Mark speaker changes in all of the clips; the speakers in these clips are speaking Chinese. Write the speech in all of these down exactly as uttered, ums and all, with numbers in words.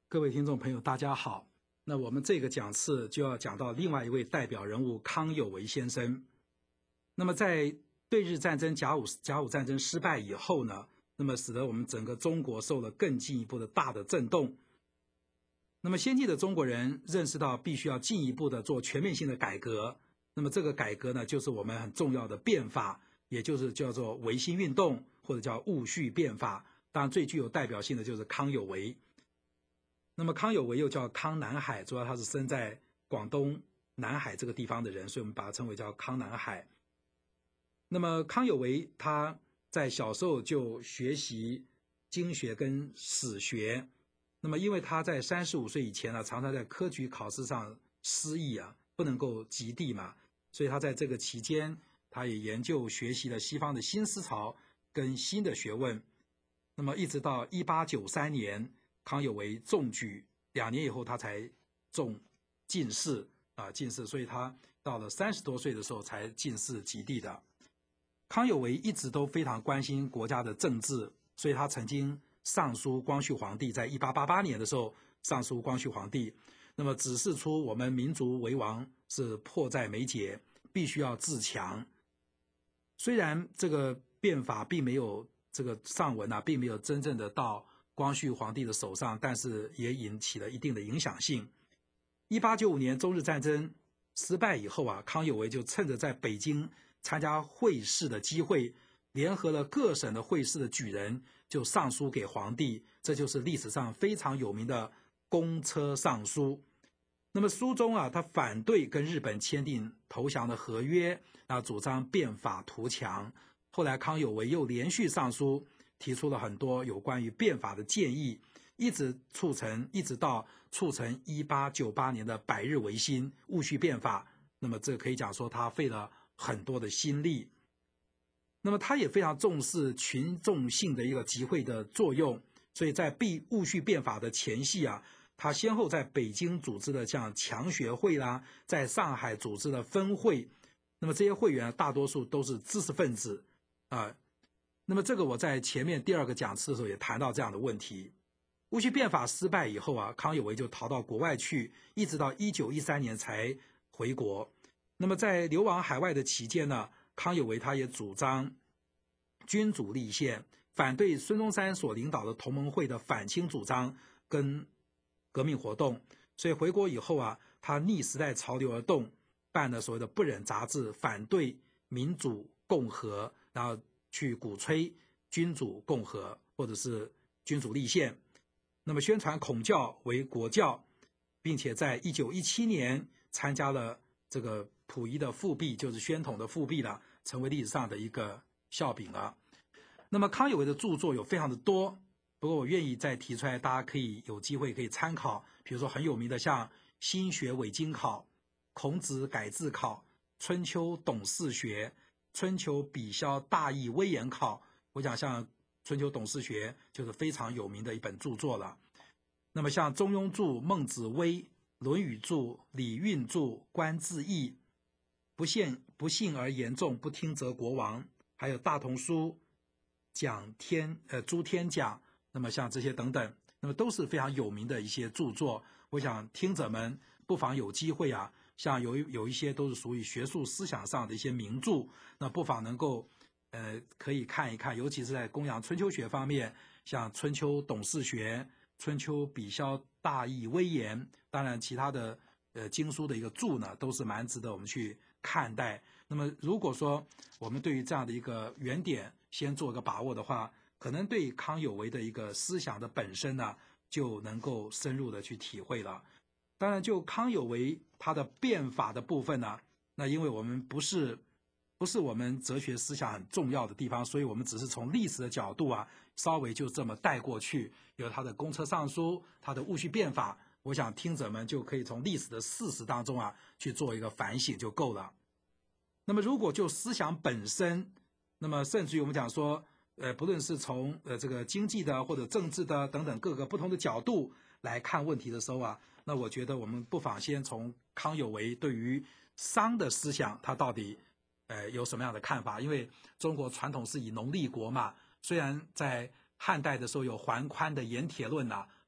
Speaker 1: 各位听众朋友，大家好。那我们这个讲次就要讲到另外一位代表人物康有为先生。那么在对日战争甲午甲午战争失败以后呢，那么使得我们整个中国受了更进一步的大的震动。那么先进的中国人认识到必须要进一步的做全面性的改革。那么这个改革呢，就是我们很重要的变法，也就是叫做维新运动，或者叫戊戌变法。当然最具有代表性的就是康有为。那么康有为又叫康南海，主要他是生在广东南海这个地方的人，所以我们把他称为叫康南海。那么康有为他在小时候就学习经学跟史学，那么因为他在三十五岁以前呢，常常在科举考试上失意啊，不能够及第嘛，所以他在这个期间，他也研究学习了西方的新思潮跟新的学问。那么一直到一八九三年，康有为中举，两年以后他才中进士啊，进士，所以他到了三十多岁的时候才进士及第的。康有为一直都非常关心国家的政治，所以他曾经上书光绪皇帝，在一八八八年的时候上书光绪皇帝，那么指示出我们民族为王是迫在眉睫，必须要自强。虽然这个变法并没有这个上文啊，并没有真正的到光绪皇帝的手上，但是也引起了一定的影响性。一八九五年中日战争失败以后啊，康有为就趁着在北京参加会试的机会，联合了各省的会试的举人，就上书给皇帝，这就是历史上非常有名的公车上书。那么书中啊，他反对跟日本签订投降的合约，那主张变法图强。后来康有为又连续上书，提出了很多有关于变法的建议，一直促成，一直到促成一八九八年的百日维新戊戌变法。那么这可以讲说他费了很多的心力。那么他也非常重视群众性的一个集会的作用，所以在戊戌变法的前夕啊，他先后在北京组织的像强学会啦，在上海组织的分会，那么这些会员大多数都是知识分子啊。那么这个我在前面第二个讲次的时候也谈到这样的问题。戊戌变法失败以后啊，康有为就逃到国外去，一直到一九一三年才回国。那么在流亡海外的期间呢，康有为他也主张君主立宪，反对孙中山所领导的同盟会的反清主张跟革命活动。所以回国以后啊，他逆时代潮流而动，办了所谓的不忍杂志，反对民主共和，然后去鼓吹君主共和或者是君主立宪，那么宣传孔教为国教，并且在一九一七年参加了这个溥仪的复辟，就是宣统的复辟了，成为历史上的一个笑柄了。那么康有为的著作有非常的多，不过我愿意再提出来，大家可以有机会可以参考，比如说很有名的像新学伪经考、孔子改字考、春秋董事学、春秋比萧大义威严考，我想像春秋董事学就是非常有名的一本著作了。那么像中庸注、孟子微、论语注、礼运注、官至义、不信不信而言众，不听则国亡，还有大同书、讲天呃诸天讲，那么像这些等等，那么都是非常有名的一些著作。我想听者们不妨有机会啊，像有有一些都是属于学术思想上的一些名著，那不妨能够呃可以看一看，尤其是在供养春秋学方面，像春秋董事学、春秋比萧大义威严，当然其他的呃经书的一个注呢，都是蛮值得我们去看待。那么如果说我们对于这样的一个原点先做个把握的话，可能对康有为的一个思想的本身呢，就能够深入的去体会了。当然就康有为他的变法的部分呢，那因为我们不是不是我们哲学思想很重要的地方，所以我们只是从历史的角度啊，稍微就这么带过去，有他的公车上书，他的戊戌变法，我想听者们就可以从历史的事实当中啊去做一个反省就够了。那么如果就思想本身，那么甚至于我们讲说呃，不论是从呃这个经济的或者政治的等等各个不同的角度来看问题的时候啊，那我觉得我们不妨先从康有为对于商的思想他到底呃有什么样的看法。因为中国传统是以农立国嘛，虽然在汉代的时候有桓宽的盐铁论啊，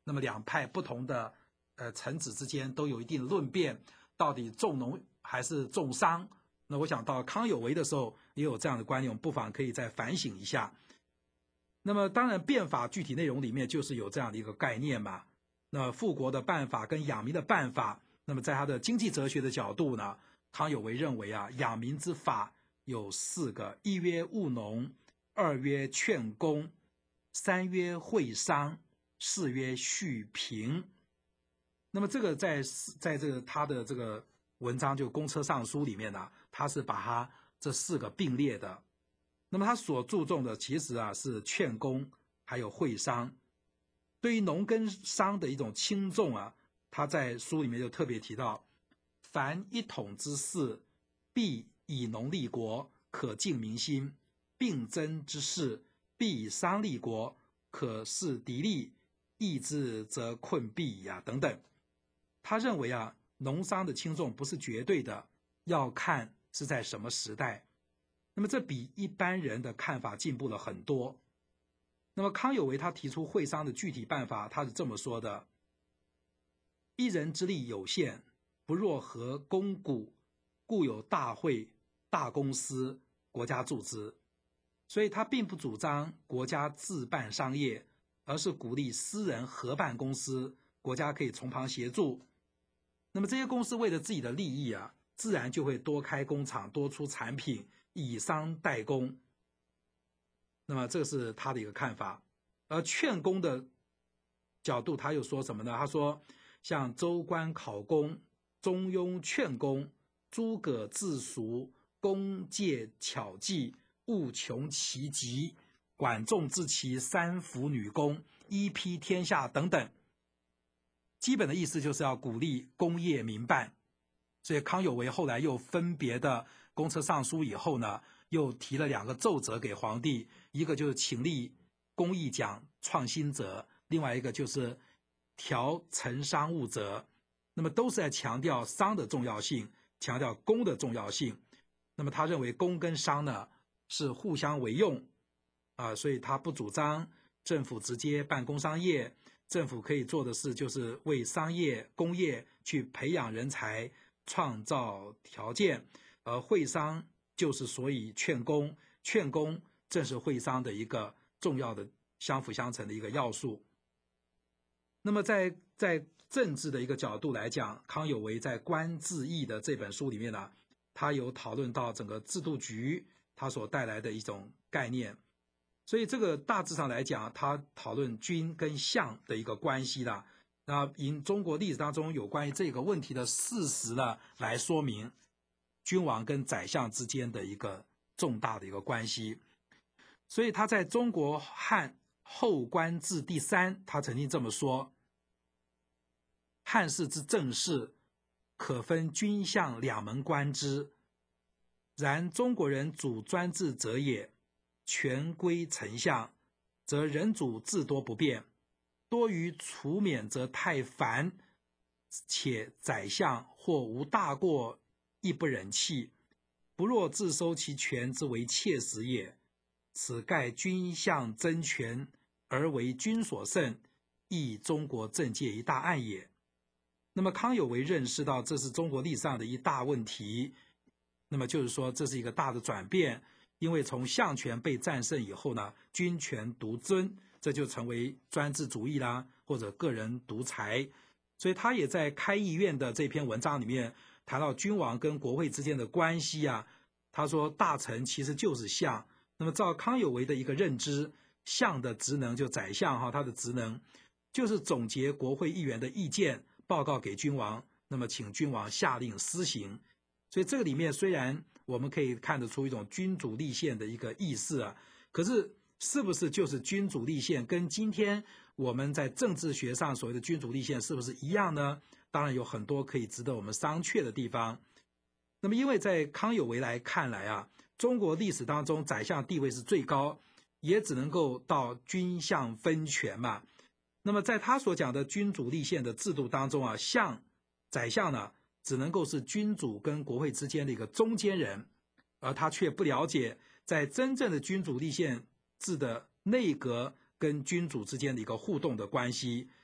Speaker 1: 那么两派不同的呃臣子之间都有一定论辩，到底重农还是重商？那我想到康有为的时候也有这样的观念，我们不妨可以再反省一下。那么当然变法具体内容里面就是有这样的一个概念嘛。那富国的办法跟养民的办法，那么在他的经济哲学的角度呢，康有为认为啊，养民之法有四个：一曰务农，二曰劝工，三曰会商，四曰恤贫。那么这个在在这个他的这个文章就《公车上书》里面呢，他是把他这四个并列的。那么他所注重的其实啊是劝工还有会商。对于农跟商的一种轻重啊，他在书里面就特别提到：凡一统之事，必以农立国，可敬民心；并争之事，必以商立国，可事敌利；易之则困弊呀、啊、等等。他认为啊，农商的轻重不是绝对的，要看是在什么时代。那么这比一般人的看法进步了很多。那么康有为他提出会商的具体办法，他是这么说的：一人之力有限，不若合公股，故有大会、大公司，国家助之。所以他并不主张国家自办商业，而是鼓励私人合办公司，国家可以从旁协助。那么这些公司为了自己的利益啊，自然就会多开工厂，多出产品，以商代工。那么这是他的一个看法。而劝工的角度他又说什么呢？他说像州官考功、中庸劝工、诸葛自赎、工介巧计、务穷其极、管仲之奇、三辅女工、一披天下等等。基本的意思就是要鼓励工业民办。所以康有为后来又分别的公车上书以后呢，又提了两个奏折给皇帝，一个就是请立工艺奖创新者，另外一个就是调成商务者。那么都是在强调商的重要性，强调工的重要性。那么他认为工跟商呢是互相为用啊，所以他不主张政府直接办工商业，政府可以做的事就是为商业工业去培养人才，创造条件。而会商就是所以劝工，劝工正是会商的一个重要的相辅相成的一个要素。那么在在政治的一个角度来讲，康有为在《官制议》的这本书里面呢，他有讨论到整个制度局它所带来的一种概念。所以这个大致上来讲，他讨论君跟相的一个关系啦。那以中国历史当中有关于这个问题的事实呢，来说明君王跟宰相之间的一个重大的一个关系。所以他在中国汉后官制第三，他曾经这么说：汉室之政事，可分君相两门观之。然中国人主专制者也，权归丞相，则人主至多不变，多于除免则太繁，且宰相或无大过，亦不忍弃，不若自收其权之为切实也。此盖君相争权而为君所胜，亦中国政界一大案也。那么康有为认识到这是中国历史上的一大问题，那么就是说这是一个大的转变，因为从相权被战胜以后呢，君权独尊，这就成为专制主义啦，或者个人独裁。所以他也在开议院的这篇文章里面谈到君王跟国会之间的关系啊，他说大臣其实就是相。那么照康有为的一个认知，相的职能就宰相哈，他的职能就是总结国会议员的意见，报告给君王，那么请君王下令施行。所以这个里面虽然我们可以看得出一种君主立宪的一个意思啊，可是是不是就是君主立宪跟今天我们在政治学上所谓的君主立宪是不是一样呢？当然有很多可以值得我们商榷的地方。那么因为在康有为来看来啊，中国历史当中宰相地位是最高，也只能够到君相分权嘛。那么在他所讲的君主立宪的制度当中啊，相宰相呢只能够是君主跟国会之间的一个中间人，而他却不了解在真正的君主立宪制的内阁跟君主之间的一个互动的关系。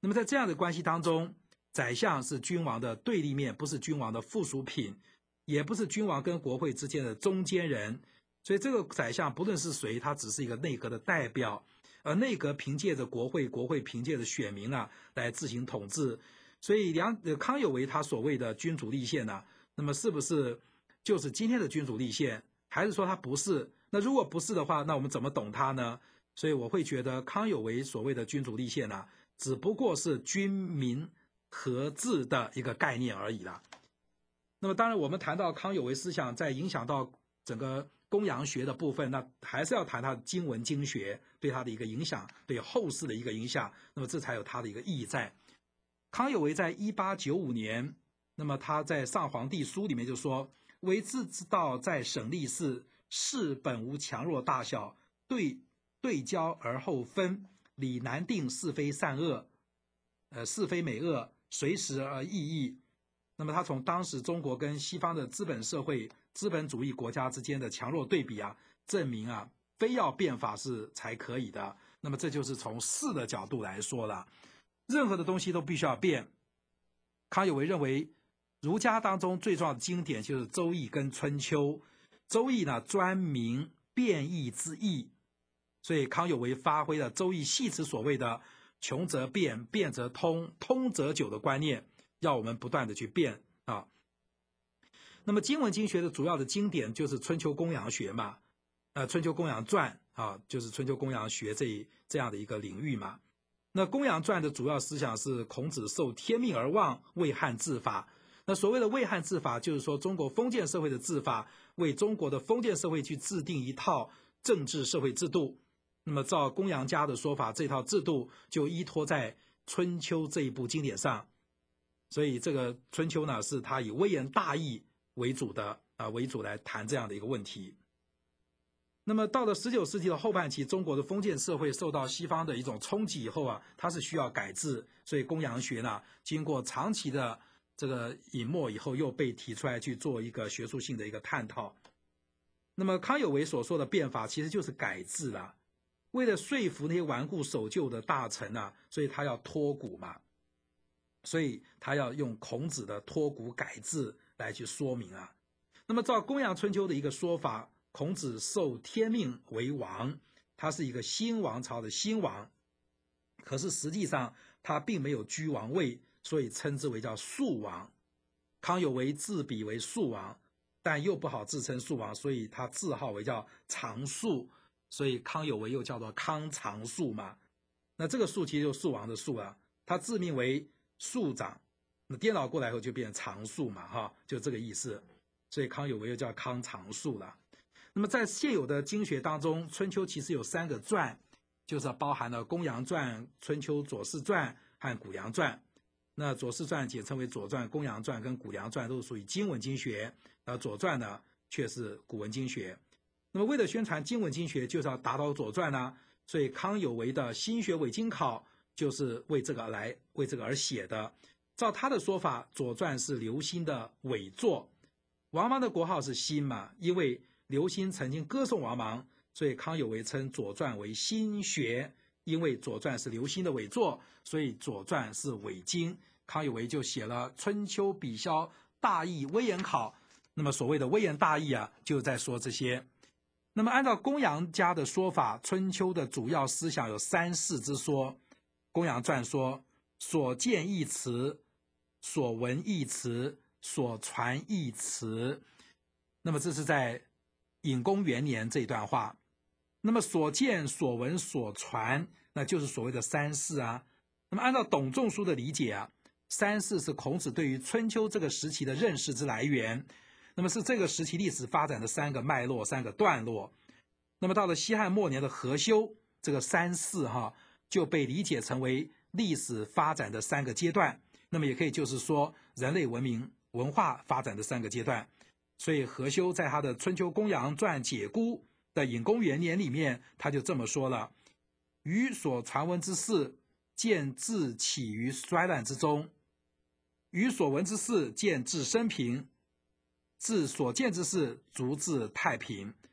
Speaker 1: 那么在这样的关系当中，宰相是君王的对立面，不是君王的附属品，也不是君王跟国会之间的中间人。所以这个宰相不论是谁，他只是一个内阁的代表，而内阁凭借着国会，国会凭借着选民啊来自行统治。所以梁康有为他所谓的君主立宪呢、啊，那么是不是就是今天的君主立宪，还是说他不是？那如果不是的话，那我们怎么懂他呢？所以我会觉得康有为所谓的君主立宪呢、啊，只不过是君民合治的一个概念而已啦。那么当然我们谈到康有为思想在影响到整个公羊学的部分，那还是要谈他的经文经学对他的一个影响，对后世的一个影响，那么这才有他的一个意义在。康有为在一八九五年，那么他在《上皇帝书》里面就说：“为治之道，在省吏事，事本无强弱大小，对对交而后分，理难定是非善恶，呃是非美恶，随时而异议。”那么他从当时中国跟西方的资本社会、资本主义国家之间的强弱对比啊，证明啊，非要变法是才可以的。那么这就是从事的角度来说了，任何的东西都必须要变。康有为认为，儒家当中最重要的经典就是《周易》跟《春秋》。《周易》呢专明变易之意，所以康有为发挥了《周易》系辞所谓的“穷则变，变则通，通则久”的观念。要我们不断的去变啊。那么经文经学的主要的经典就是春秋公羊学嘛，呃，春秋公羊传啊，就是春秋公羊学这这样的一个领域嘛。那公羊传的主要思想是孔子受天命而望，为汉治法。那所谓的为汉治法，就是说中国封建社会的治法，为中国的封建社会去制定一套政治社会制度。那么照公羊家的说法，这套制度就依托在春秋这一部经典上。所以这个春秋呢，是他以微言大义为主的啊为主来谈这样的一个问题。那么到了十九世纪的后半期，中国的封建社会受到西方的一种冲击以后啊，它是需要改制，所以公羊学呢，经过长期的这个隐没以后，又被提出来去做一个学术性的一个探讨。那么康有为所说的变法，其实就是改制啦。为了说服那些顽固守旧的大臣啊，所以他要脱古嘛。所以他要用孔子的脱古改制来去说明啊。那么照公羊春秋的一个说法，孔子受天命为王，他是一个新王朝的新王，可是实际上他并没有居王位，所以称之为叫庶王。康有为自比为庶王，但又不好自称庶王，所以他自号为叫长庶，所以康有为又叫做康长庶嘛。那这个庶其实就是庶王的庶啊，他自命为庶长，那颠倒过来后就变成长庶嘛，哈，就这个意思。所以康有为又叫康长庶了。那么在现有的经学当中，春秋其实有三个传，就是包含了公羊传、春秋左氏传和谷梁传。那左氏传简称为左传，公羊传跟谷梁传都是属于经文经学，而左传呢却是古文经学。那么为了宣传经文经学，就是要打倒左传呢，所以康有为的新学伪经考就是为这个而来，为这个而写的。照他的说法，左传是刘歆的伪作。王莽的国号是新嘛，因为刘歆曾经歌颂王莽，所以康有为称左传为新学。因为左传是刘歆的伪作，所以左传是伪经。康有为就写了《春秋笔萧大义微言考》。那么所谓的微言大义啊，就在说这些。那么按照公羊家的说法，春秋的主要思想有三世之说。公羊传说，所见一词，所闻一词，所传一词。那么这是在隐公元年这一段话。那么所见所闻所传，那就是所谓的三世啊。那么按照董仲舒的理解啊，三世是孔子对于春秋这个时期的认识之来源，那么是这个时期历史发展的三个脉络、三个段落。那么到了西汉末年的何休，这个三世哈就被理解成为历史发展的三个阶段，那么也可以就是说人类文明文化发展的三个阶段。所以何休在他的《春秋公羊传解估》的隐公元年里面，他就这么说了：余所传闻之事，见自起于衰乱之中；余所闻之事，见自升平；自所见之事，逐至太平。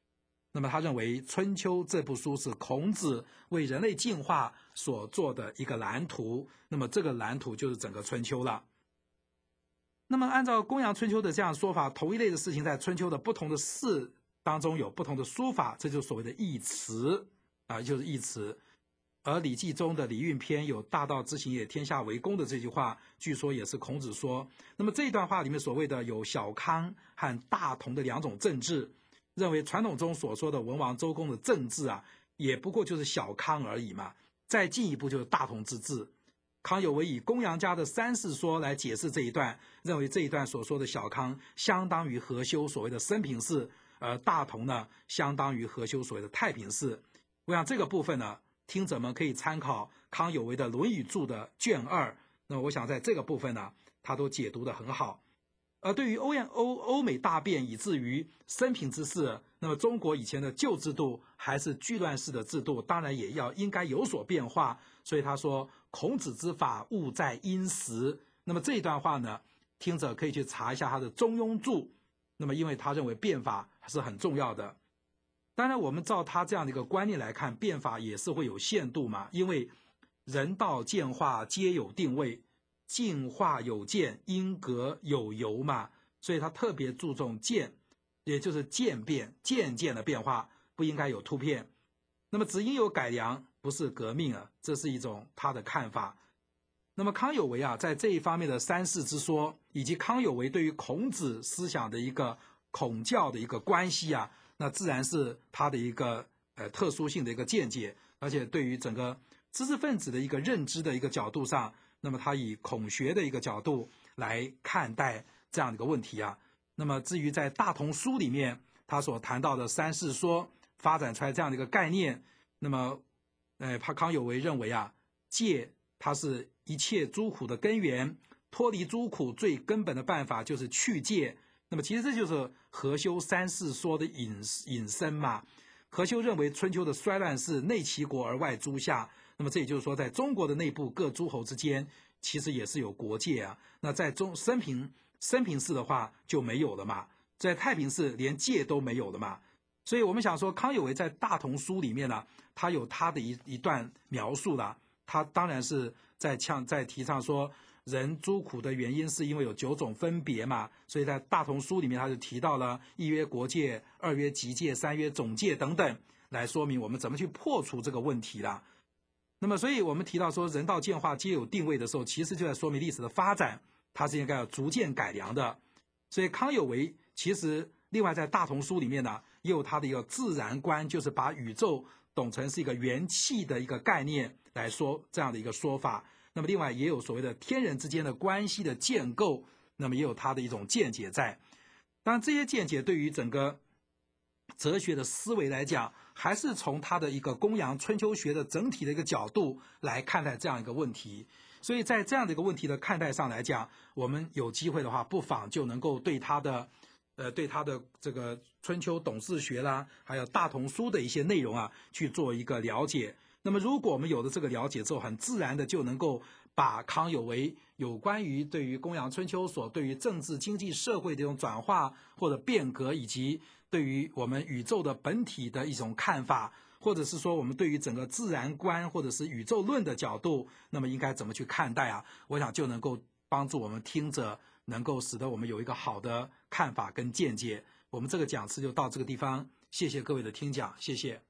Speaker 1: 那么他认为《春秋》这部书是孔子为人类进化所做的一个蓝图，那么这个蓝图就是整个《春秋》了。那么按照公羊春秋的这样说法，同一类的事情在春秋的不同的事当中有不同的书法，这就是所谓的义词啊，就是义词。而《礼记》中的《礼运篇》有大道之行也，天下为公的这句话，据说也是孔子说。那么这一段话里面所谓的有小康和大同的两种政治，认为传统中所说的文王周公的政治啊，也不过就是小康而已嘛。再进一步就是大同之治。康有为以公羊家的三世说来解释这一段，认为这一段所说的小康相当于何修所谓的升平氏，而大同呢相当于何修所谓的太平氏。我想这个部分呢，听者们可以参考康有为的《论语注》的卷二，那么我想在这个部分呢，他都解读得很好。而对于欧亚欧欧美大变以至于升平之事，那么中国以前的旧制度还是居乱式的制度，当然也要应该有所变化。所以他说孔子之法务在因时。那么这一段话呢，听者可以去查一下他的《中庸注》，那么因为他认为变法是很重要的。当然我们照他这样的一个观念来看，变法也是会有限度嘛，因为人道渐化皆有定位，进化有渐，因格有由嘛，所以他特别注重渐，也就是渐变，渐渐的变化，不应该有突变。那么只应有改良，不是革命啊，这是一种他的看法。那么康有为啊，在这一方面的三世之说，以及康有为对于孔子思想的一个孔教的一个关系啊，那自然是他的一个呃特殊性的一个见解，而且对于整个知识分子的一个认知的一个角度上，那么他以孔学的一个角度来看待这样的一个问题啊。那么至于在大同书里面他所谈到的三世说发展出来这样的一个概念，那么呃康有为认为啊，戒它是一切诸苦的根源，脱离诸苦最根本的办法就是去戒。那么其实这就是何修三世说的引引申嘛。何修认为春秋的衰乱是内齐国而外诸夏，那么这也就是说在中国的内部各诸侯之间其实也是有国界啊。那在中升平升平氏的话就没有了嘛，在太平氏连界都没有了嘛。所以我们想说康有为在大同书里面呢，他有他的一一段描述啦，他当然是在呛在提倡说人诸苦的原因是因为有九种分别嘛，所以在大同书里面他就提到了一曰国界，二曰极界，三曰总界等等，来说明我们怎么去破除这个问题啦。那么所以我们提到说人道渐化皆有定位的时候，其实就在说明历史的发展它是应该要逐渐改良的。所以康有为其实另外在大同书里面呢，也有他的一个自然观，就是把宇宙懂成是一个元气的一个概念来说这样的一个说法。那么另外也有所谓的天人之间的关系的建构，那么也有他的一种见解在。当然这些见解对于整个哲学的思维来讲，还是从他的一个公羊春秋学的整体的一个角度来看待这样一个问题。所以在这样的一个问题的看待上来讲，我们有机会的话不妨就能够对他的呃，对他的这个春秋董事学啦，还有大同书的一些内容啊，去做一个了解。那么如果我们有了这个了解之后，很自然的就能够把康有为有关于对于公羊春秋所对于政治经济社会的这种转化或者变革，以及对于我们宇宙的本体的一种看法，或者是说我们对于整个自然观或者是宇宙论的角度，那么应该怎么去看待啊，我想就能够帮助我们听者能够使得我们有一个好的看法跟见解。我们这个讲次就到这个地方，谢谢各位的听讲，谢谢。